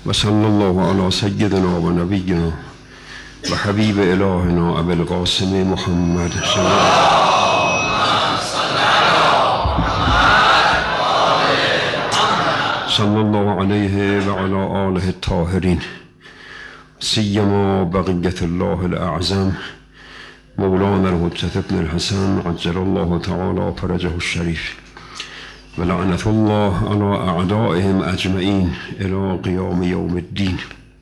وصلى الله على سيدنا ونبينا وحبيب إلهنا أبي القاسم محمد صلى الله عليه وعلى آله الطاهرين سيما بقية الله الأعظم مولانا الحجة بن الحسن عجل الله تعالى فرجه الشريف ولعنة الله على أعدائهم أجمعين إلى قيام يوم الدين.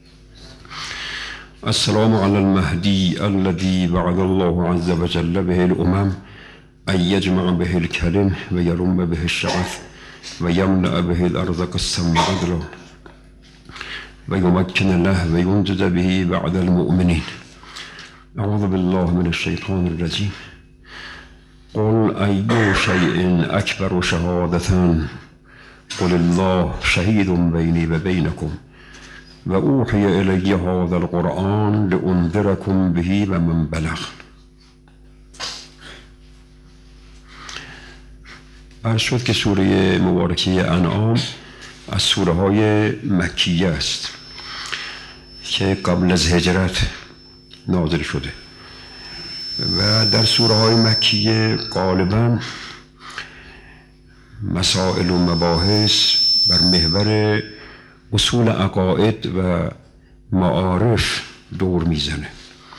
السلام على المهدي الذي بعث الله عز وجل به الأمم أن يجمع به الكلم ويرم به الشعث ويملأ به الأرض قسطا وعدلا ويمكن له وينجز به بعد المؤمنين. أعوذ بالله من الشيطان الرجيم. قل أي شيء أكبر شهادة قل الله شهيد بيني وبينكم وأوحي إلي هذا القرآن لأنذركم به ومن بلغ. عرض شد که سوره مبارکه انعام از سوره های مکیه است که قبل از هجرت نازل شده و در سوره های مکیه غالباً مسائل و مباحث بر محور اصول عقاید و معارف دور میزنه،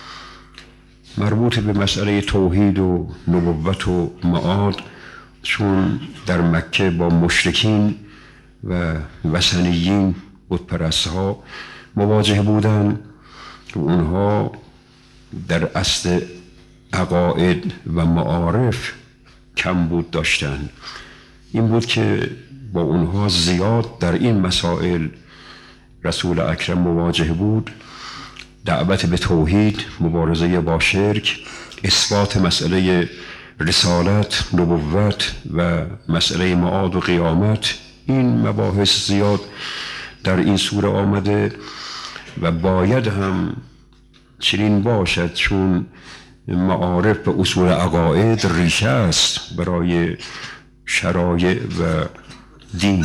مربوط به مسئله توحید و نبوت و معاد، چون در مکه با مشرکین و وثنیین بتپرست‌ها مواجه بودن و اونها در اصل عقاید و معارف کمبود داشتن. این بود که با اونها زیاد در این مسائل رسول اکرم مواجه بود. دعوت به توحید، مبارزه با شرک، اثبات مسئله رسالت، نبوت و مسئله معاد و قیامت، این مباحث زیاد در این سوره آمده و باید هم چنین باشد، چون معارف به اصول عقاید ریشه است برای شرایع و دین.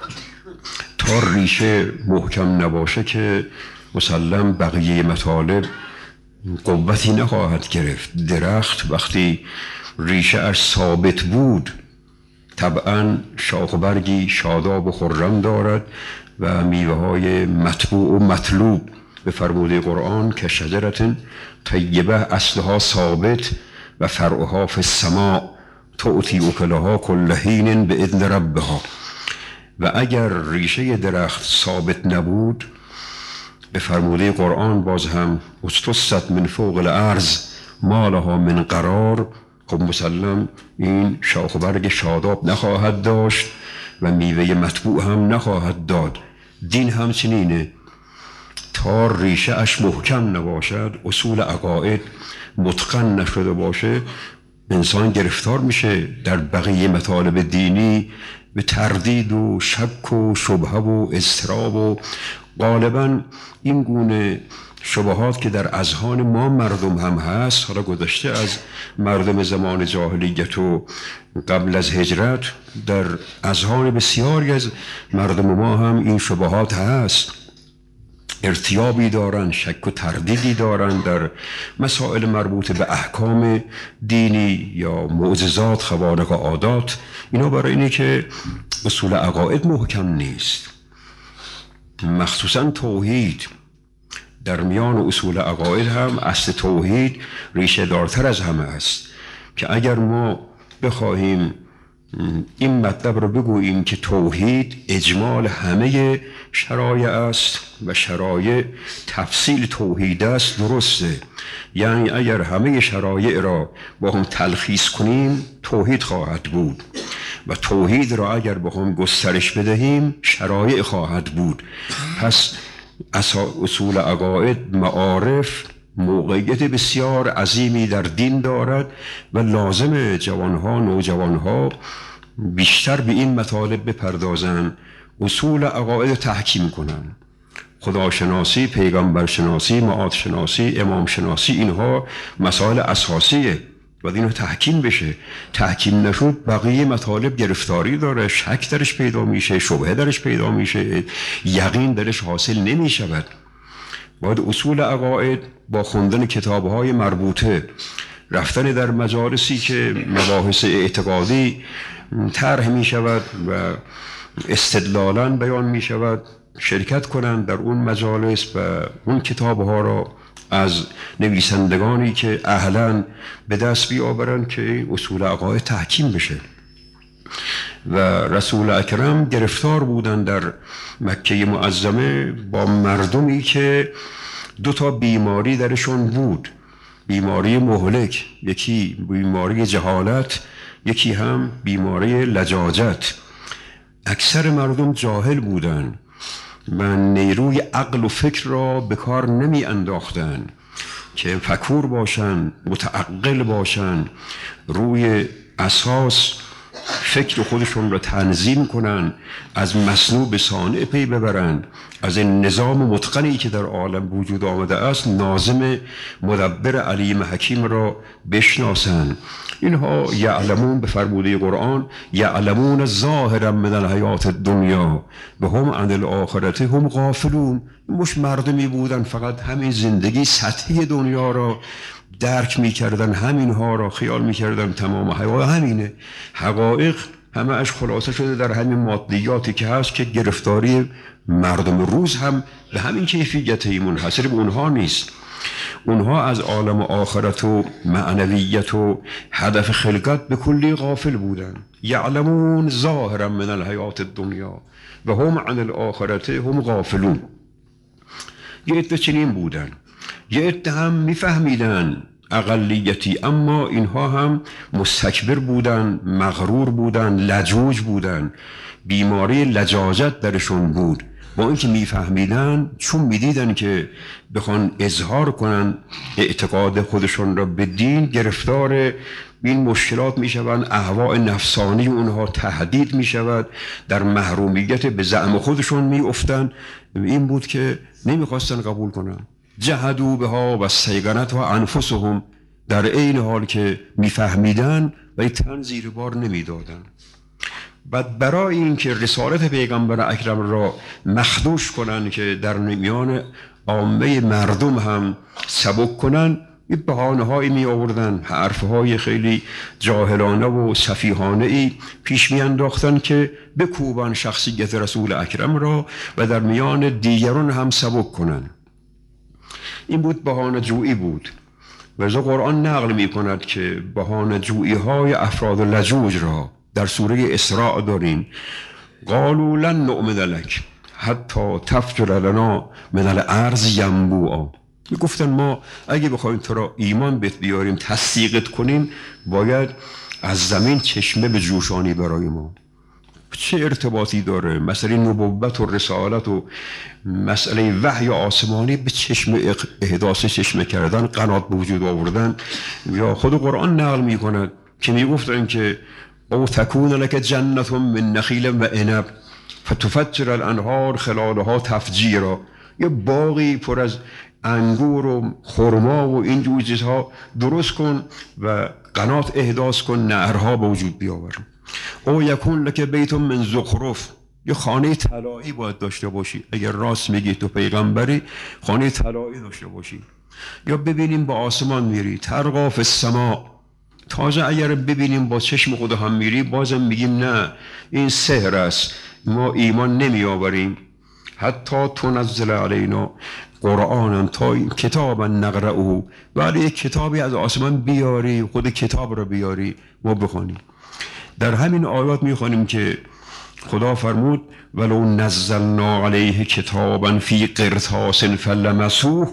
تا ریشه محکم نباشه که مسلم بقیه مطالب قوتی نخواهد گرفت. درخت وقتی ریشه اش ثابت بود طبعاً شاخ و برگی شاداب و خرم دارد و میوه های مطبوع و مطلوب. به فرموده قرآن که شجرة طیبه اصلها ثابت و فرعها فی السماء تؤتی اکلها کل حین باذن ربها. و اگر ریشه درخت ثابت نبود، به فرموده قرآن باز هم اجتثت من فوق الارض ما لها من قرار، خب مسلم این شاخ و برگ شاداب نخواهد داشت و میوه مطبوع هم نخواهد داد. دین همچنینه، تا ریشه اش محکم نباشد، اصول عقاید متقن نشده باشه، انسان گرفتار میشه در بقیه مطالب دینی به تردید و شک و شبهه و اضطراب. و غالباً این گونه شبهات که در اذهان ما مردم هم هست، حالا گذشته از مردم زمان جاهلیت و قبل از هجرت، در اذهان بسیاری از مردم ما هم این شبهات هست، ارتیابی دارن، شک و تردیدی دارن در مسائل مربوط به احکام دینی یا معجزات، خوارق عادات. اینا برای اینه که اصول عقاید محکم نیست. مخصوصا توحید، در میان اصول عقاید هم اصل توحید ریشه دارتر از همه است، که اگر ما بخواهیم این مطلب رو بگوییم که توحید اجمال همه شرایع است و شرایع تفصیل توحید است، درسته. یعنی اگر همه شرایع را با هم تلخیص کنیم توحید خواهد بود و توحید را اگر با هم گسترش بدهیم شرایع خواهد بود. پس اصول عقاید، معارف موقعیت بسیار عظیمی در دین دارد و لازم جوانها، نوجوانها بیشتر به این مطالب بپردازن، اصول عقاید تحکیم کنن. خداشناسی، پیغمبرشناسی، معاد شناسی، امام شناسی، اینها مسائل اساسیه. باید اینو تحکیم بشه. تحکیم نشد بقیه مطالب گرفتاری داره، شک درش پیدا میشه، شبهه درش پیدا میشه، یقین درش حاصل نمیشود. باید اصول عقاید با خوندن کتاب‌های مربوطه، رفتن در مجالسی که مباحث اعتقادی طرح می شود و استدلالاً بیان می شود، شرکت کنند در اون مجالس و اون کتاب‌ها را از نویسندگانی که اهلاً به دست بیاورند که اصول عقاید تحکیم بشه. و رسول اکرم گرفتار بودند در مکه معظمه با مردمی که دو تا بیماری درشون بود، بیماری مهلک، یکی بیماری جهالت، یکی هم بیماری لجاجت. اکثر مردم جاهل بودند و نیروی عقل و فکر را به کار نمی انداختن که فکور باشن، متعقل باشن، روی اساس فکر خودشون را تنظیم کنن، از مصنوع به صانع پی ببرن، از این نظام متقنی که در عالم وجود آمده است ناظم مدبر علیم حکیم را بشناسن. اینها یعلمون به فرموده قرآن یعلمون ظاهرا من الحیات الدنیا و هم عن الاخرة هم غافلون. مش مردمی بودن فقط همین زندگی سطحی دنیا را درک میکردن، همینها را خیال میکردن تمام حیات همینه. حقایق همه اش خلاصه شده در همین مادیاتی که هست که گرفتاری مردم روز هم به همین کیفیتی منحصر به اونها نیست. اونها از عالم آخرت و معنویت و هدف خلقت به کلی غافل بودن. یعلمون ظاهرا من الحیات الدنیا و هم عن الاخرة هم غافلون. یه عده چنین بودن، یه عده هم میفهمیدن اقلیتی، اما اینها هم مستکبر بودن، مغرور بودن، لجوج بودن، بیماری لجاجت درشون بود. با اینکه میفهمیدن، چون میدیدن که بخوان اظهار کنن اعتقاد خودشون را به دین، گرفتار این مشکلات میشوند، اهواء نفسانی اونها تهدید میشود، در محرومیت به زعم خودشون میافتن. این بود که نمیخواستن قبول کنن. جهدوا بها و استیقنتها انفسهم، در عین حال که میفهمیدن و تن زیر بار نمیدادن. بعد برای اینکه رسالت پیغمبر اکرم را مخدوش کنن که در میان عامه مردم هم سبک کنن، یه بهانه هایی می آوردن، حرف های خیلی جاهلانه و سفیهانه ای پیش می انداختن که بکوبن شخصیت رسول اکرم را و در میان دیگران هم سبک کنن. این بود بهانه جویی بود. و قرآن نقل می کند که بهانه جویی های افراد لجوج را در سوره اسراء داریم. قالوا لن نؤمن لك حتی تفجر لنا من الارض ینبوعا. گفتن ما اگه بخوایم تو را ایمان بهت بیاریم، تصدیقت کنیم، باید از زمین چشمه به جوشانی برای ما. چه ارتباطی داره مسئله نبوت و رسالت و مسئله وحی آسمانی به چشم احداث چشمه کردن، قنات به وجود آوردن؟ یا خود قرآن نقل می کند که می گفتن که او تکون لک جنت من نخیل و عنب فتفجر الانهار خلالها تفجیرا. یه باغی پر از انگور و خرما و این جور چیزها درست کن و قنات احداث کن، نهرها به وجود بیاور. او یکون لک بیت من زخرف، یه خانه طلایی باید داشته باشی. اگر راست میگی تو پیغمبری، خانه طلایی داشته باشی. یا ببینیم با آسمان میری، ترقا فی السماء. تازه اگر ببینیم با چشم خود هم میری، بازم میگیم نه این سحر است، ما ایمان نمی آوریم. حتی تنزل علینا قرآن، تا این کتابا نقرأه، ولی یک کتابی از آسمان بیاری، خود کتاب را بیاری ما بخونیم. در همین آیات میخونیم که خدا فرمود ولو نزلنا علیه کتابا فی قرطاس فلمسوه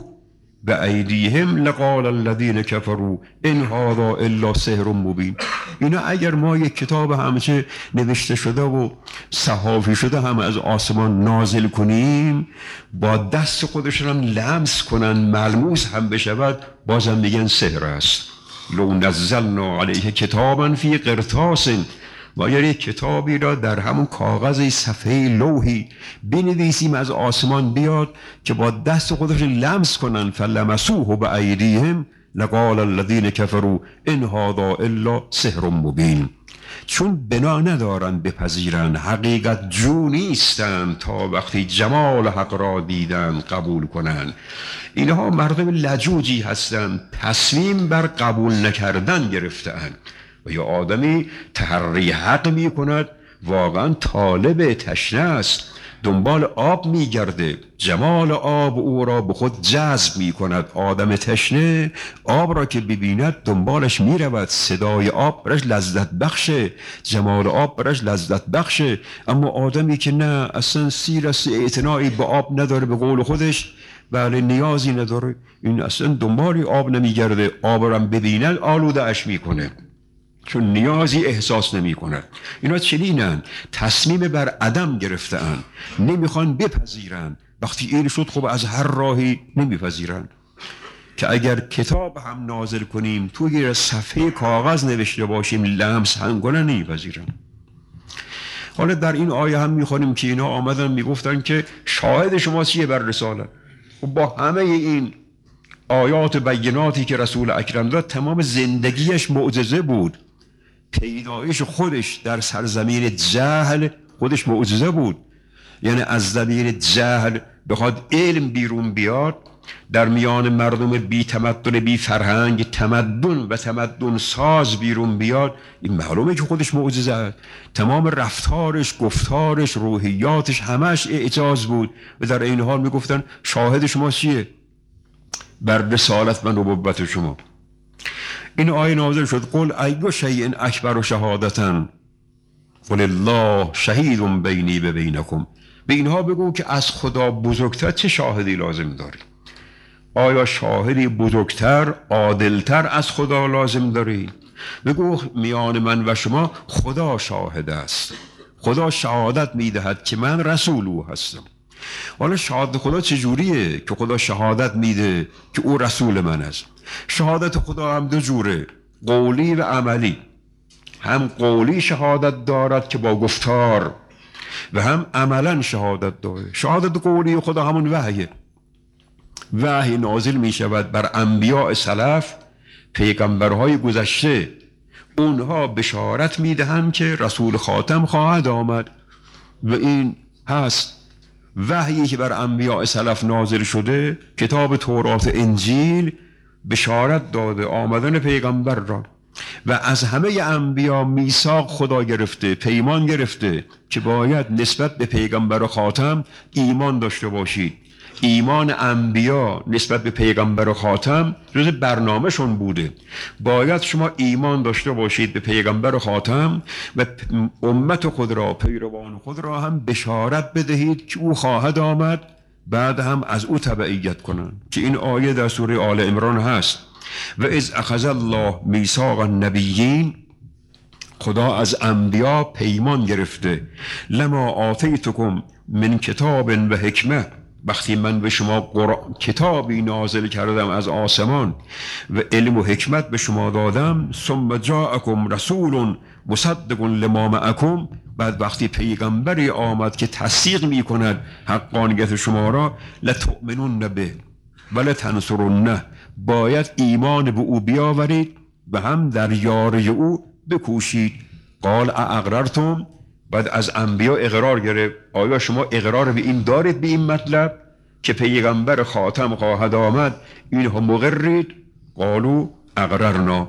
بأیدیهم لقال الذین کفروا ان هذا الا سحر مبین. اینا اگر ما یک کتاب همچه نوشته شده و صحافی شده هم از آسمان نازل کنیم، با دست خودشون هم لمس کنن، ملموس هم بشود، بازم میگن سحر است. لو نزلنا علیه کتابا فی قرطاس، و اگر یک کتابی را در همون کاغذ صفحه لوحی بنویسیم از آسمان بیاد که با دست خودشون لمس کنن فلمسوه بأیدیهم لقال الذین کفروا ان هذا الا سحر مبین. چون بنا ندارند بپذیرند، حقیقت جو نیستند تا وقتی جمال حق را دیدند قبول کنند. اینها مردم لجوجی هستند، تصمیم بر قبول نکردن گرفتند. و یا آدمی تحری حق می کند، واقعا طالب تشنه است، دنبال آب می گرده، جمال آب او را به خود جذب می کند. آدم تشنه آب را که ببیند دنبالش می رود، صدای آب برش لذت بخشه، جمال آب برش لذت بخشه. اما آدمی که نه، اصلا سیرست اعتنایی به آب نداره، به قول خودش بله نیازی نداره، این اصلا دنبالی آب نمی گرده، آب را ببیند آلوده اش می کنه، چون نیازی احساس نمی کند. اینا چنینن، تصمیم بر عدم گرفتن، نمیخوان بپذیرن. وقتی این شد خب از هر راهی نمیپذیرن. که اگر کتاب هم نازل کنیم توی صفحه کاغذ نوشته باشیم لمس هم کنن نمیپذیرن. حالا در این آیه هم میخونیم که اینا آمدن میگفتن که شاهد شما چیه بر رسالت. و با همه این آیات بیناتی که رسول اکرم داد، تمام زندگیش معجزه بود. پیدایش خودش در سرزمین جهل خودش معجزه بود. یعنی از زمین جهل بخواد علم بیرون بیاد، در میان مردم بی تمدن بی فرهنگ تمدن و تمدن ساز بیرون بیاد، این معلومه که خودش معجزه است. تمام رفتارش، گفتارش، روحیاتش همش اعجاز بود. و در این حال میگفتن شاهد شما چیه بر رسالت و نبوت شما. این آیه نازل شد قل ای شیء اکبر شهادة قل الله شهید بینی و بینکم. به اینها بگو که از خدا بزرگتر چه شاهدی لازم داری؟ آیا شاهدی بزرگتر، عادلتر از خدا لازم داری؟ بگو میان من و شما خدا شاهد است. خدا شهادت میدهد که من رسول او هستم. حالا شهادت خدا چجوریه که خدا شهادت میده که او رسول من است؟ شهادت خدا هم دو جوره، قولی و عملی. هم قولی شهادت دارد که با گفتار، و هم عملا شهادت داره. شهادت قولی خدا همون وحیه. وحی نازل می شود بر انبیاء سلف، پیغمبرهای گذشته. اونها بشارت می دهند که رسول خاتم خواهد آمد و این هست. وحیی که بر انبیاء سلف نازل شده، کتاب تورات انجیل، بشارت داده آمدن پیغمبر را. و از همه انبیا میثاق خدا گرفته، پیمان گرفته که باید نسبت به پیغمبر خاتم ایمان داشته باشید. ایمان انبیا نسبت به پیغمبر خاتم جز برنامه‌شون بوده. باید شما ایمان داشته باشید به پیغمبر خاتم و امت خود را، پیروان خود را هم بشارت بدهید که او خواهد آمد، بعد هم از او تبعیت کنند. که این آیه در سوره آل عمران هست. و اذ اخذ الله میثاق النبیین، خدا از انبیا پیمان گرفته، لما آتیتکم من کتاب و حکمه، وقتی من به شما کتابی نازل کردم از آسمان و علم و حکمت به شما دادم، ثم جاءکم رسول مصدق لما معکم، بعد وقتی پیغمبری آمد که تصدیق می کند حقانیت شما را، لتؤمنون به ولتنصرونه، باید ایمان به او بیاورید و هم در یاری او بکوشید. قال اقررتم، بعد از انبیا اقرار گرفت. آیا شما اقرار به این دارید، به این مطلب که پیغمبر خاتم خواهد آمد؟ اینها مقرید؟ قالوا اقررنا.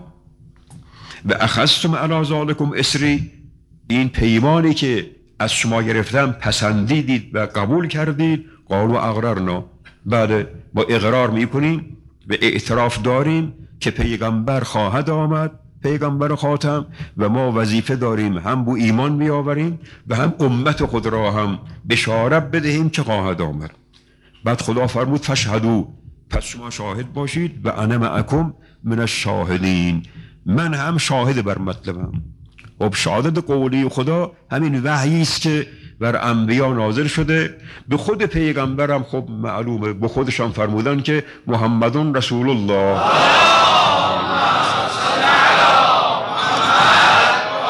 و اخذتم علی ذلکم اسری، این پیمانی که از شما گرفتم پسندیدید و قبول کردید. قالوا اقررنا، بعد ما اقرار میکنیم و اعتراف داریم که پیغمبر خواهد آمد، پیغمبر خاتم، و ما وظیفه داریم هم بو ایمان بیاوریم و هم امت خود را هم بشارت بدهیم که خواهد آمد. بعد خدا فرمود فشهدوا، پس شما شاهد باشید، و انا معکم من الشاهدین، من هم شاهد بر مطلبم. خب شهادت قولی خدا همین وحیی است که بر انبیا نازل شده. به خود پیغمبرم خب معلومه، به خودشان فرمودن که محمدون رسول الله.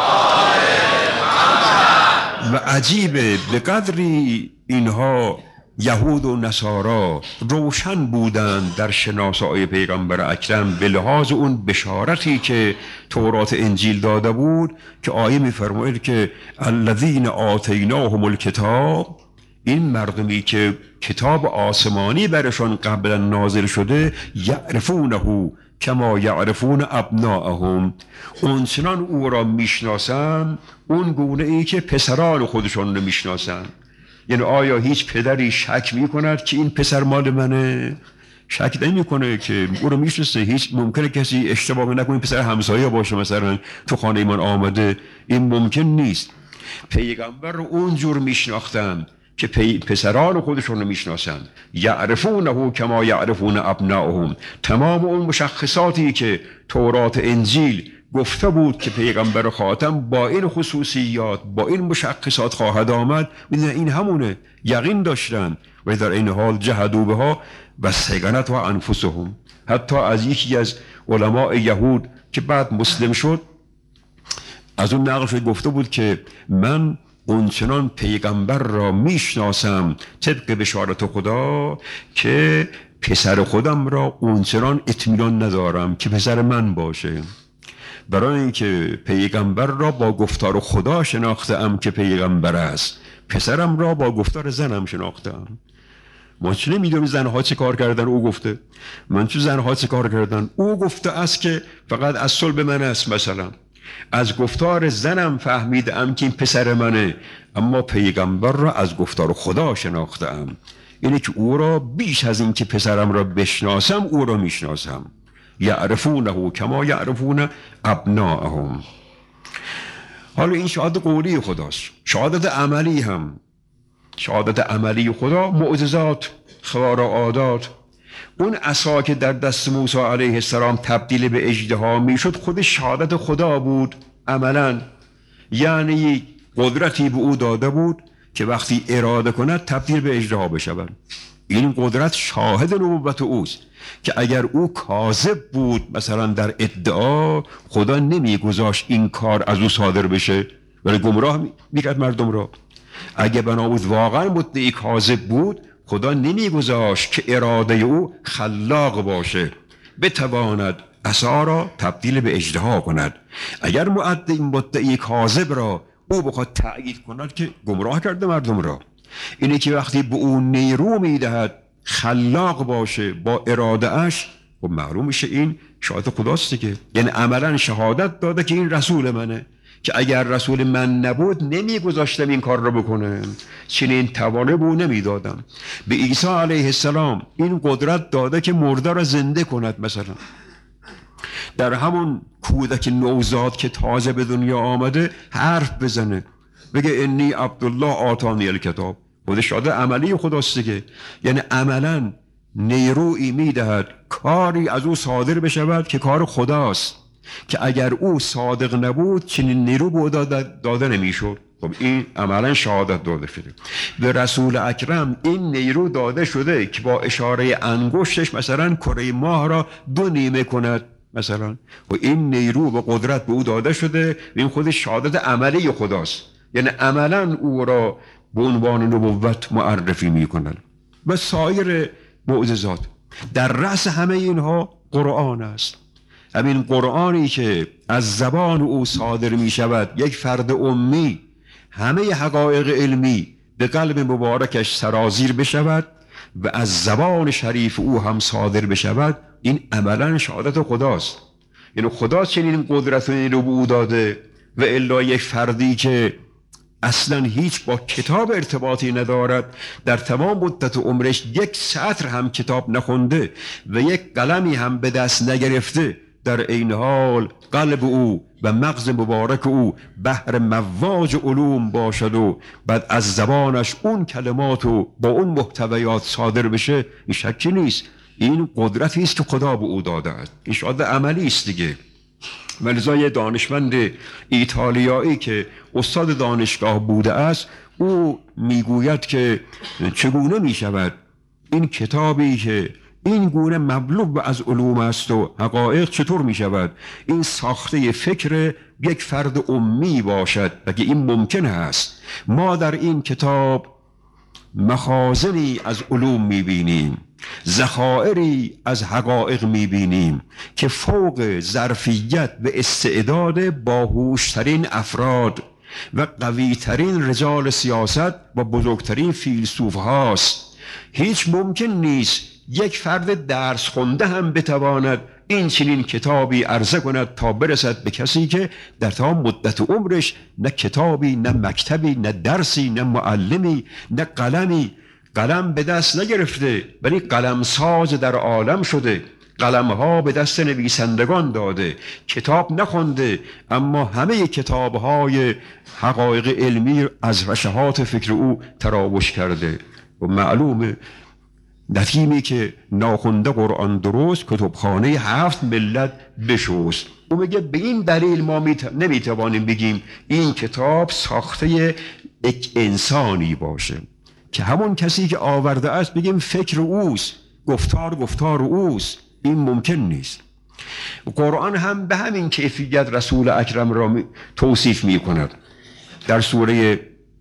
و عجیبه به قدری اینها یهود و نصارا روشن بودند در شناسایی پیغمبر اکرم به لحاظ اون بشارتی که تورات انجیل داده بود که آیه می‌فرماید که الذین آتیناهم الکتاب، این مردمی که کتاب آسمانی برشان قبلا نازل شده، یعرفونه کما یعرفون ابناءهم، اونچنان او را میشناسن اون گونه ای که پسران خودشان رو میشناسن. یعنی آیا هیچ پدری شک میکند که این پسر مال منه؟ شک نمیکنه که او رو میشناسه. هیچ ممکنه کسی اشتباه نکنه پسر همسایه باشه مثلا تو خانه ایمان آمده، این ممکن نیست. پیغمبر رو اونجور میشناختن که پسران خودشون رو میشناسن. یعرفونه کما یعرفون ابناءهم، تمام اون مشخصاتی که تورات انجیل گفته بود که پیغمبر خاتم با این خصوصیات با این مشخصات خواهد آمد، میدونن این همونه، یقین داشتن. و در این حال جهدوا بها و استیقنت و انفسهم. حتی از یکی از علماء یهود که بعد مسلم شد از اون نقل شد گفته بود که من اونچنان پیغمبر را میشناسم طبق بشارت خدا که پسر خودم را اونچنان اطمینان ندارم که پسر من باشه، برای اینکه پیغمبر را با گفتار خدا شناختم که پیغمبر است، پسرم را با گفتار زنم شناختم. ما چه نمیدونیم زنها چه کار کردن، او گفته. من چه زنها چه کار کردن، او گفته است که فقط از صلب من است. مثلا از گفتار زنم فهمیدم که این پسر منه، اما پیغمبر را از گفتار خدا شناختم. اینه که او را بیش از این که پسرم را بشناسم او را میشناسم. یعرفونه کما یعرفون ابناءهم. حالا این شهادت قولی خداست. شهادت عملی هم، شهادت عملی خدا معجزات، خوارعادات. اون عصا که در دست موسی علیه السلام تبدیل به اژدها میشد خود شهادت خدا بود عملا. یعنی قدرتی به او داده بود که وقتی اراده کند تبدیل به اژدها بشود. این قدرت شاهد نبوت اوست که اگر او کاذب بود مثلا در ادعا، خدا نمیگذاشت این کار از او صادر بشه، ولی گمراه میکرد مردم را. اگر بنا بود واقعا مدعی کاذب بود، خدا نمیگذاشت که اراده او خلاق باشه بتواند عصا را تبدیل به اژدها کند. اگر مدعی کاذب را او بخواد تأیید کند که گمراه کرده مردم را. اینه که وقتی به او نیرو میدهد خلاق باشه با اراده اش، و معلوم میشه این شهادت خداست دیگه. یعنی عملا شهادت داده که این رسول منه، که اگر رسول من نبود نمیگذاشتم این کار را بکنه، چنین توانه به او نمیدادم. به عیسی علیه السلام این قدرت داده که مرده را زنده کند. مثلا در همون کودک نوزاد که تازه به دنیا آمده حرف بزنه، بگه انی عبدالله آتانی الکتاب. خود شهادت عملی خداست دیگه. یعنی عملا نیرویی میدهد کاری از او صادر بشود که کار خداست، که اگر او صادق نبود چنین نیرو به او داده نمیشد. خب این عملا شهادت داده شده. به رسول اکرم این نیرو داده شده که با اشاره انگشتش مثلا کره ماه را 2 نیمه کند مثلا، و این نیرو و قدرت به او داده شده. این خود شهادت عملی خداست. یعنی عملا او را به عنوان نبوت معرفی میکنند. و سایر معجزات در رأس همه اینها قرآن است. همین قرآنی که از زبان او صادر می شود، یک فرد امی همه حقایق علمی به قلب مبارکش سرازیر بشود و از زبان شریف او هم صادر بشود، این عملا شهادت خداست. یعنی خدا چنین قدرت رو به او داده، و الا یک فردی که اصلا هیچ با کتاب ارتباطی ندارد، در تمام مدت عمرش 1 سطر هم کتاب نخونده و 1 قلمی هم به دست نگرفته، در این حال قلب او و مغز مبارک او بحر مواج علوم باشد و بعد از زبانش اون کلمات و با اون محتویات صادر بشه، این شکی نیست این قدرتی است که خدا به او داده است. این شهادت عملی است دیگه. ولذا یه دانشمند ایتالیایی که استاد دانشگاه بوده است، او میگوید که چگونه میشود این کتابی که این گونه مبلوب از علوم است و حقایق چطور می شود این ساخته فکر یک فرد امی باشد؟ اگه این ممکن است ما در این کتاب مخازنی از علوم میبینیم، ذخائری از حقایق میبینیم که فوق ظرفیت و استعداد باهوشترین افراد و قویترین رجال سیاست و بزرگترین فیلسوف هاست. هیچ ممکن نیست یک فرد درس خونده هم بتواند این چنین کتابی عرضه کند تا برسد به کسی که در تمام مدت عمرش نه کتابی، نه مکتبی، نه درسی، نه معلمی، نه قلمی، قلم به دست نگرفته ولی قلم ساز در عالم شده، قلمها به دست نویسندگان داده، کتاب نخونده اما همه کتابهای حقایق علمی از رشحات فکر او تراوش کرده. و معلومه ندیمی که ناخونده قرآن درست کتابخانه 7 ملت بشوست. او میگه به این دلیل ما نمیتوانیم بگیم این کتاب ساخته یک انسانی باشه که همون کسی که آورده است بگیم فکر اوست، گفتار اوست. این ممکن نیست. قرآن هم به همین کیفیت رسول اکرم را توصیف میکند. در سوره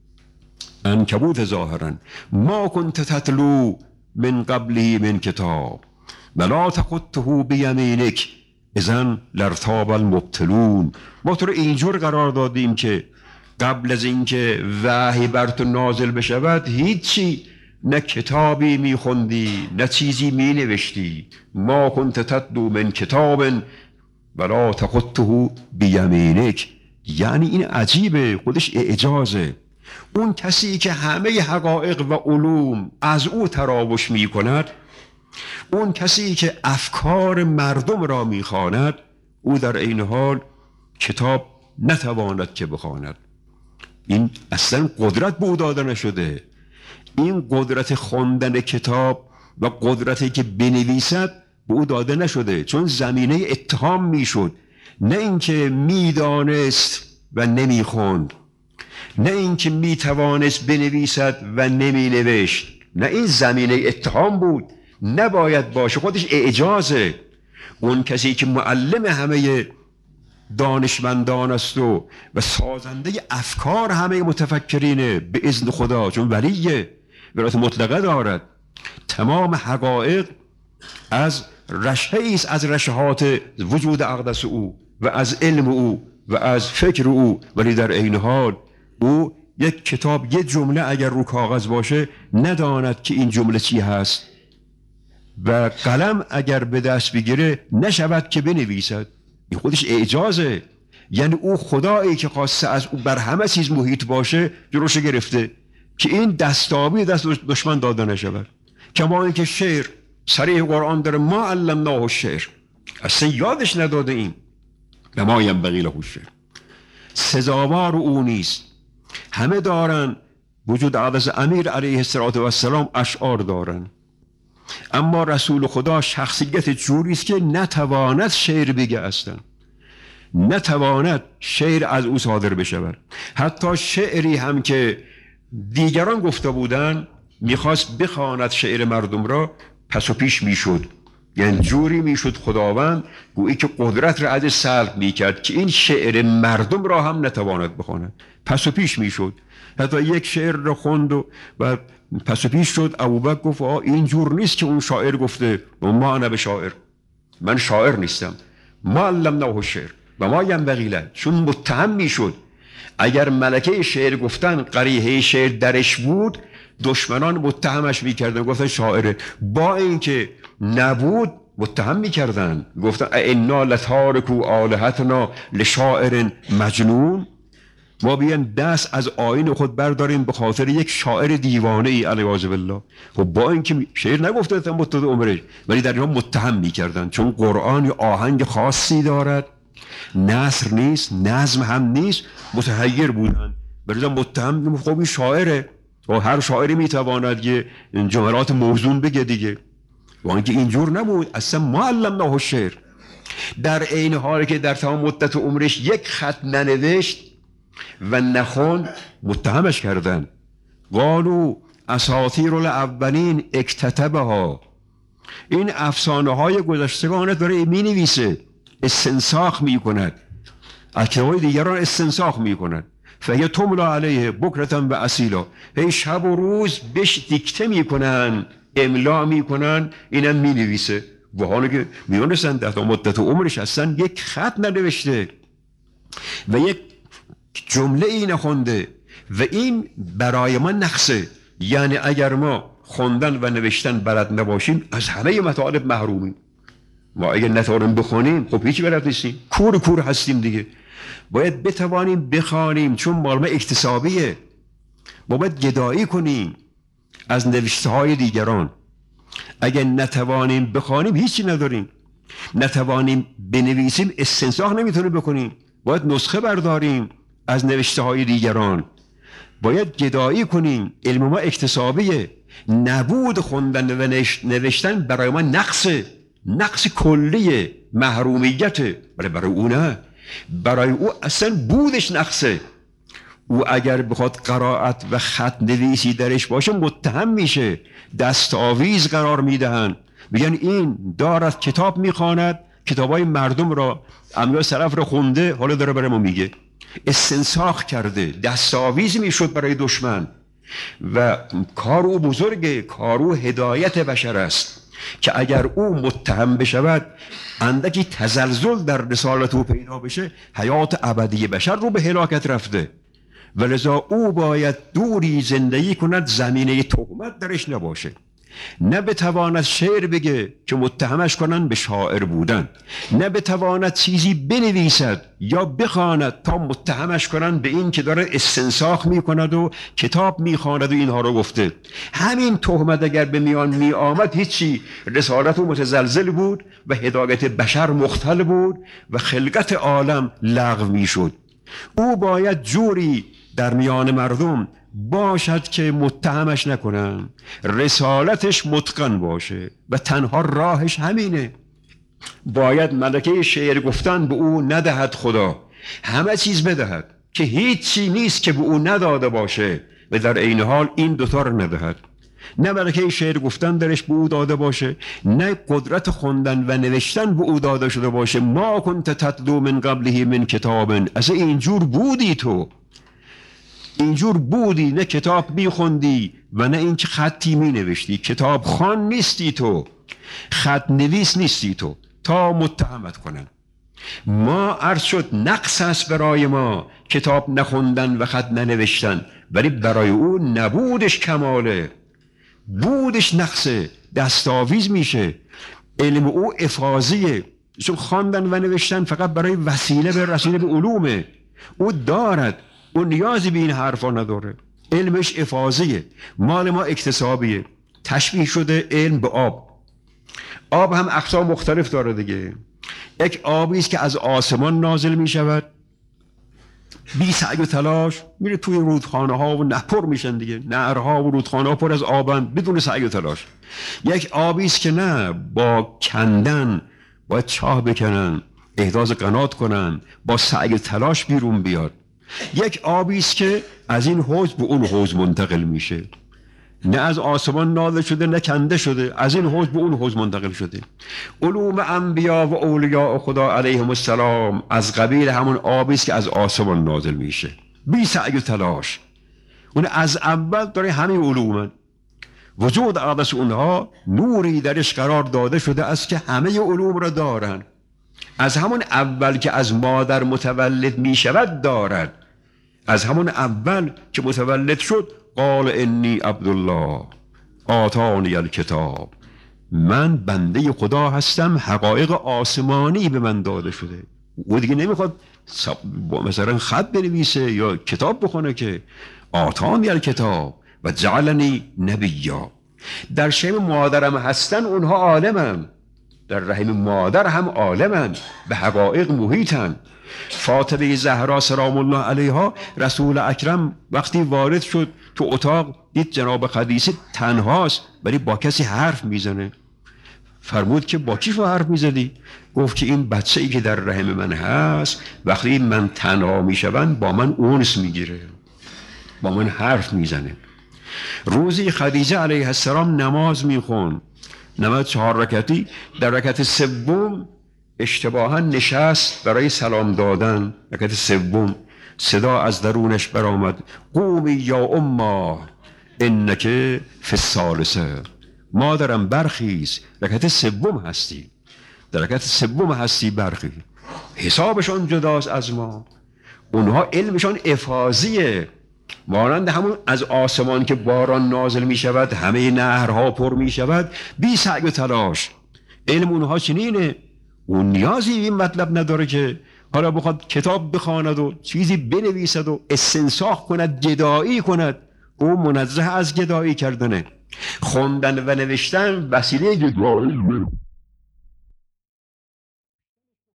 عنکبوت ظاهرا ما کنت تتلو من قبله من کتاب ولا تخطه بیمینک اذن لارتاب المبطلون. ما تو رو اینجور قرار دادیم که قبل از اینکه وحی بر تو نازل بشود هیچی، نه کتابی میخوندی نه چیزی مینوشتی. ما کنت تتلو من کتاب ولا تخطه بیمینک، یعنی این عجیبه، خودش اعجازه. اون کسی که همه حقایق و علوم از او تراوش می کند، اون کسی که افکار مردم را می خواند، او در این حال کتاب نتواند که بخواند. این اصلا قدرت به او داده نشده. این قدرت خواندن کتاب و قدرتی که بنویسد به او داده نشده، چون زمینه اتهام می شد، نه اینکه می دانست و نمی خوند، نه اینکه می توانست بنویسد و نمی نوشت، نه، این زمینه اتهام بود. نباید باشه، خودش اعجازه. اون کسی که معلم همه دانشمندان است و سازنده افکار همه متفکرینه به اذن خدا، چون ولیه، ولایت مطلقه دارد. تمام حقایق از رشحه‌ای است از رشحات وجود اقدس او و از علم او و از فکر او، ولی در عین حال او یک کتاب، یک جمله اگر رو کاغذ باشه نداند که این جمله چی هست، و قلم اگر به دست بگیره نشود که بنویسد. این خودش اعجازه. یعنی او خدایی که خواسته از او بر همه چیز محیط باشه جلوش گرفته که این دستاوی دست دشمن داده نشود. کما اینکه شعر صریح قرآن داره ما علمناه الشعر، اصلا یادش نداده ایم و ما ینبغی له الشعر، سزاوار او نیست. همه دارن، وجود اقدس امیر علیه السلام اشعار دارن، اما رسول خدا شخصیت جوری است که نتواند شعر بگه، اصلا نتواند شعر از او صادر بشود. حتی شعری هم که دیگران گفته بودن میخواست بخواند شعر مردم را، پس و پیش میشد. یعنی جوری میشد خداوند گویی که قدرت را از سلب میکرد که این شعر مردم را هم نتواند بخواند، پس و پیش میشد. حتی یک شعر را خوند و پس و پیش شد. ابوبکر گفت این جور نیست که اون شاعر گفته ما انا بشاعر، من شاعر نیستم، ما علمناه الشعر و ما ینبغی له، چون متهم میشد. اگر ملکه شعر گفتن قریحه شعر درش بود، دشمنان متهمش میکردن، گفتن شاعره. با اینکه نبود متهم میکردن، گفتن انا لتارکو آلهتنا لشاعر مجنون. ما بیان دست از آیین خود برداریم به خاطر یک شاعر دیوانه ای علیه بالله. و با اینکه شعر نگفته تا مدت عمرش، ولی در اینها متهم میکردن، چون قرآن آهنگ خاصی دارد، نثر نیست، نظم هم نیست، متحیر بودن، برای متهم. خب این شاعره و هر شاعری میتواند یه جملات موزون بگه دیگه، و اینکه اینجور نبود. اصلا ما علمناه الشعر. در عین حالی که در تمام مدت عمرش یک خط ننوشت و نخوند، متهمش کردن. قالوا اساطیر الاولین اکتتبها، این افسانه های گذشتگان داره می نویسه، استنساخ می کند، از کتاب‌های دیگران استنساخ می کند. فهی تملا علیه بکرتن و اصیلا، هی شب و روز بهش دیکته میکنن، املا میکنن، اینم مینویسه. و حالا که میانستن در مدت عمرش هستن یک خط ننوشته و یک جمله ای نخونده و این برای ما نقصه. یعنی اگر ما خوندن و نوشتن بلد نباشیم از همه مطالب محرومیم. ما اگر نتوانیم بخونیم خب هیچ بلد نیستیم، کور هستیم دیگه. باید بتوانیم بخوانیم، چون مال ما اکتسابیه. ما باید گدایی کنیم از نوشته های دیگران. اگر نتوانیم بخوانیم هیچی نداریم، نتوانیم بنویسیم استنساخ نمیتونیم بکنیم. باید نسخه برداریم از نوشته های دیگران، باید گدایی کنیم. علم ما اکتسابیه. نبود خوندن و نوشتن برای ما نقص کلیه، محرومیته. برای او نه، برای او اصلا بودش نقصه. او اگر بخواد قرائت و خط نویسی درش باشه متهم میشه، دستاویز قرار میدهن، میگن این دارد کتاب میخواند، کتابای مردم را امیال سلف را خونده، حالا داره برای ما میگه. استنساخ کرده، دستاویز میشد برای دشمن. و کار او بزرگه، کار او هدایت بشر است که اگر او متهم بشود، اندکی تزلزل در رسالت او پیدا بشه، حیات ابدی بشر رو به هلاکت رفته. ولذا او باید دوری زندگی کند زمینه تهمت درش نباشه. نه بتواند شعر بگه که متهمش کنن به شاعر بودن، نه بتواند چیزی بنویسد یا بخواند تا متهمش کنن به این که داره استنساخ میکند و کتاب میخواند و اینها رو گفته. همین تهمت اگر به میان می آمد هیچی، رسالت او متزلزل بود و هدایت بشر مختل بود و خلقت عالم لغو میشد. او باید جوری در میان مردم باشد که متهمش نکنن، رسالتش متقن باشه و تنها راهش همینه. باید ملکه شعر گفتن به او ندهد خدا، همه چیز بدهد که هیچی نیست که به او نداده باشه و در عین حال این دوتا رو ندهد. نه ملکه شعر گفتن درش به او داده باشه، نه قدرت خوندن و نوشتن به او داده شده باشه. ما کنت تتلو من قبله من کتاب، اصلا اینجور بودی تو، اینجور بودی، نه کتاب میخوندی و نه اینکه خطی مینوشتی. کتاب خوان نیستی تو، خط نویس نیستی تو تا متهمت کنن. ما عرض شد نقص است برای ما کتاب نخوندن و خط ننوشتن، ولی برای او نبودش کماله، بودش نقصه، دستاویز میشه. علم او افاضیه، چون خواندن و نوشتن فقط برای وسیله به رسیدن به علومه. او دارد، او نیازی به این حرفا نداره. علمش افاضیه، مال ما اکتسابیه. تشبیه شده علم به آب. آب هم اقسام مختلف داره دیگه. یک آبی است که از آسمان نازل می شود، بی سعی و تلاش میره توی رودخانه ها و نهر میشن دیگه. نهرها و رودخانه ها پر از آبن بدون سعی و تلاش. یک آبی است که نه، با کندن، باید چاه بکنن، احداث قنات کنن، با سعی و تلاش بیرون بیاد. یک آبی است که از این حوض به اون حوض منتقل میشه، نه از آسمان نازل شده نه کنده شده، از این حوض به اون حوض منتقل شده. علوم انبیا و اولیاء خدا علیهم السلام از قبیل همون آبی است که از آسمان نازل میشه، بی سعی و تلاش. اون از اول داره همین علومن. وجود اقدس اونها نوری درش قرار داده شده است که همه علوم را دارن. از همون اول که از مادر متولد می شود دارد. از همون اول که متولد شد قال انی عبدالله آتانی الکتاب، من بنده خدا هستم، حقایق آسمانی به من داده شده. او دیگه نمیخواد مثلا خط بنویسه یا کتاب بخونه که آتانی الکتاب و جعلنی نبیا. در شیم مادرم هستن اونها عالمن، در رحم مادر هم عالمن، به حقایق محیطن. فاطمه زهرا سلام الله علیها، رسول اکرم وقتی وارد شد تو اتاق دید جناب خدیجه تنهاست ولی با کسی حرف میزنه. فرمود که با کی حرف میزدی؟ گفت که این بچه ای که در رحم من هست وقتی من تنها میشوم با من اونس میگیره، با من حرف میزنه. روزی خدیجه علیه السلام نماز میخون، نماز 4 رکعتی. در رکعت سوم اشتباها نشست برای سلام دادن. رکعت سوم صدا از درونش برآمد: قومی یا اما انک فی الثالثه. مادرم برخیز، رکعت سوم هستی، در رکعت سوم هستی، برخیز. حسابشان جداست از ما، اونها علمشان افاضیه، مانند همون از آسمان که باران نازل می شود، همه نهرها پر می شود بی سعی و تلاش. علم اونها چنینه. اون نیازی این مطلب نداره که حالا بخواد کتاب بخواند و چیزی بنویسد و استنساخ کند، گدایی کند. او منزه از گدایی کردنه. خوندن و نوشتن وسیله گدایی